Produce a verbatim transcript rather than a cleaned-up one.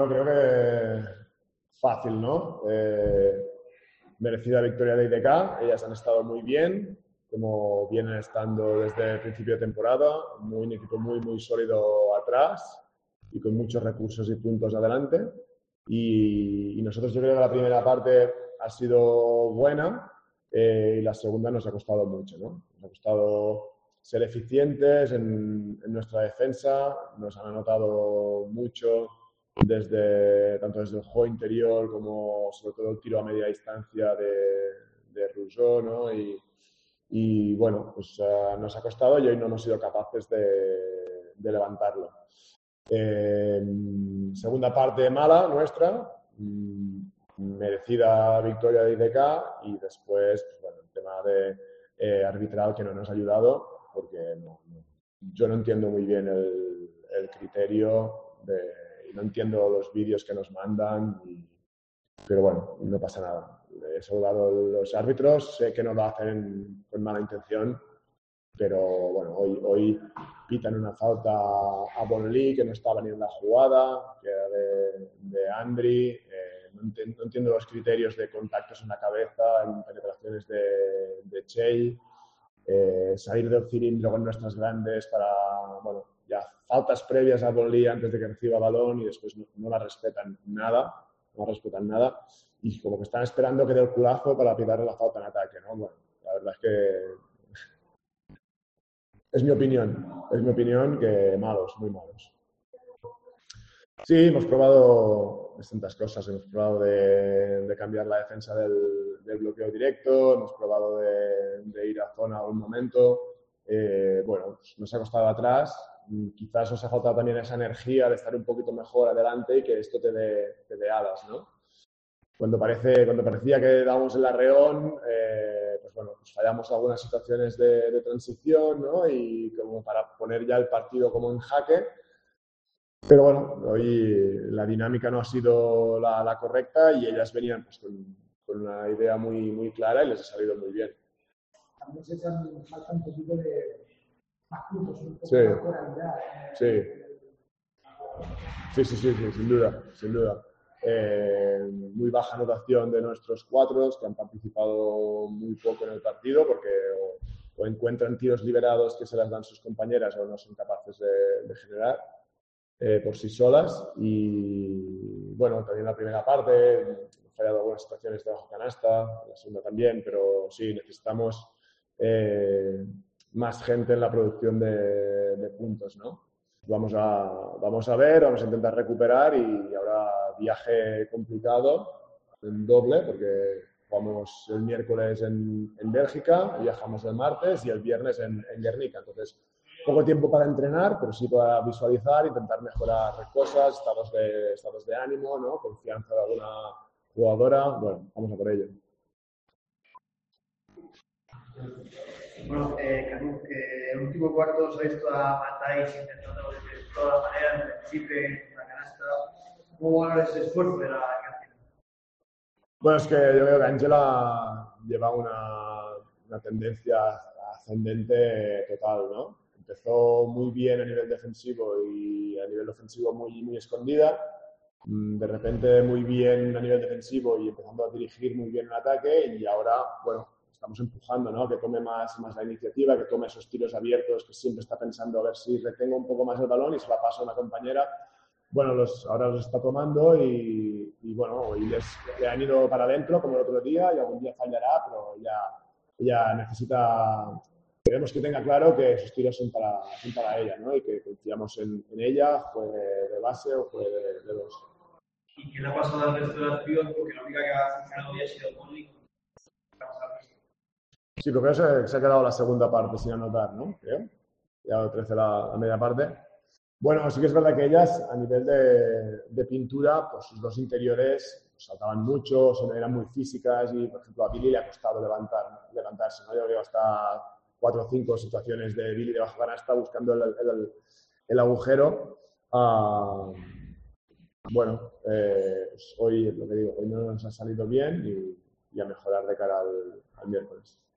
Bueno, creo que fácil, ¿no? Eh, merecida victoria de I D K. Ellas han estado muy bien, como vienen estando desde el principio de temporada. Muy, un equipo muy, muy sólido atrás y con muchos recursos y puntos adelante. Y, y nosotros, yo creo que la primera parte ha sido buena eh, y la segunda nos ha costado mucho, ¿no? Nos ha costado ser eficientes en, en nuestra defensa. Nos han anotado mucho desde, tanto desde el juego interior como sobre todo el tiro a media distancia de, de Rousseau, ¿no? Y, y bueno, pues uh, nos ha costado y hoy no hemos sido capaces de, de levantarlo. Eh, segunda parte mala nuestra, merecida victoria de I D K y después, pues bueno, el tema de eh, arbitral que no nos ha ayudado porque no, no, yo no entiendo muy bien el, el criterio de, y no entiendo los vídeos que nos mandan, y, pero bueno, no pasa nada. He saludado a los árbitros, sé que no lo hacen con mala intención, pero bueno, hoy, hoy pitan una falta a Bonley que no estaba ni en la jugada, que era de, de Andri. Eh, no, entiendo, no entiendo los criterios de contactos en la cabeza, en penetraciones de, de Chey, eh, salir del cilindro con nuestras grandes para, bueno, ya faltas previas a Bonley antes de que reciba balón y después no, no la respetan nada, no respetan nada y como que están esperando que dé el culazo para pitarle la falta en ataque, ¿no? Bueno, la verdad es que es mi opinión, es mi opinión que malos, muy malos. Sí, hemos probado distintas cosas. Hemos probado de, de cambiar la defensa del, del bloqueo directo, hemos probado de, de ir a zona a un momento. Eh, bueno, pues nos ha costado atrás. Quizás os ha faltado también esa energía de estar un poquito mejor adelante y que esto te dé, te dé alas, ¿no? Cuando, parece, cuando parecía que dábamos el arreón, eh, pues bueno, pues fallamos algunas situaciones de, de transición, ¿no? Y como para poner ya el partido como en jaque. Pero bueno, hoy la dinámica no ha sido la, la correcta y ellas venían pues, con, con una idea muy, muy clara y les ha salido muy bien. También se echan falta un poquito de más puntos, un poco sí. más coralidad. Sí. Sí, sí, sí, sí, sin duda, sin duda. Eh, muy baja anotación de nuestros cuatro, que han participado muy poco en el partido porque o, o encuentran tiros liberados que se las dan sus compañeras o no son capaces de, de generar eh, por sí solas. Y bueno, también la primera parte, hemos fallado algunas situaciones de bajo canasta, la segunda también, pero sí, necesitamos eh, más gente en la producción de, de puntos, ¿no? Vamos a, vamos a ver, vamos a intentar recuperar y habrá viaje complicado, en doble, porque jugamos el miércoles en, en Bélgica, viajamos el martes y el viernes en, en Guernica. Entonces, poco tiempo para entrenar, pero sí para visualizar, intentar mejorar cosas, estados de, estados de ánimo, ¿no? Confianza de alguna jugadora. Bueno, vamos a por ello. Bueno, eh, Canut, que el último cuarto se ha visto a Matáis intentando de todas las maneras, en el chipe, en la canasta. ¿Cómo valoras ese esfuerzo de la canción? Bueno, es que yo veo que Ángela lleva una, una tendencia ascendente total, ¿no? Empezó muy bien a nivel defensivo y a nivel ofensivo muy, muy escondida. De repente muy bien a nivel defensivo y empezando a dirigir muy bien el ataque y ahora, bueno, estamos empujando, ¿no? Que tome más, más la iniciativa, que tome esos tiros abiertos, que siempre está pensando a ver si retengo un poco más el balón y se la paso a una compañera. Bueno, los, ahora los está tomando y, y bueno, y les, le han ido para adentro como el otro día y algún día fallará, pero ya, ya necesita... Queremos que tenga claro que esos tiros son para, son para ella, ¿no? Y que confiamos en, en ella, juegue de base o juegue de, de dos. ¿Y qué le ha pasado al resto de las pibas? Porque la única que ha funcionado hoy ha sido Bonley. Sí, creo que se, se ha quedado la segunda parte sin anotar, ¿no? Creo. Ya trece la, la media parte. Bueno, sí que es verdad que ellas, a nivel de, de pintura, pues sus dos interiores pues, saltaban mucho, son, eran muy físicas y, por ejemplo, a Billy le ha costado levantar, levantarse, ¿no? Yo creo hasta cuatro o cinco situaciones de Billy debajo de canasta buscando el, el, el agujero. Uh, bueno, eh, pues hoy, lo que digo, hoy no nos ha salido bien y, y a mejorar de cara al, al miércoles.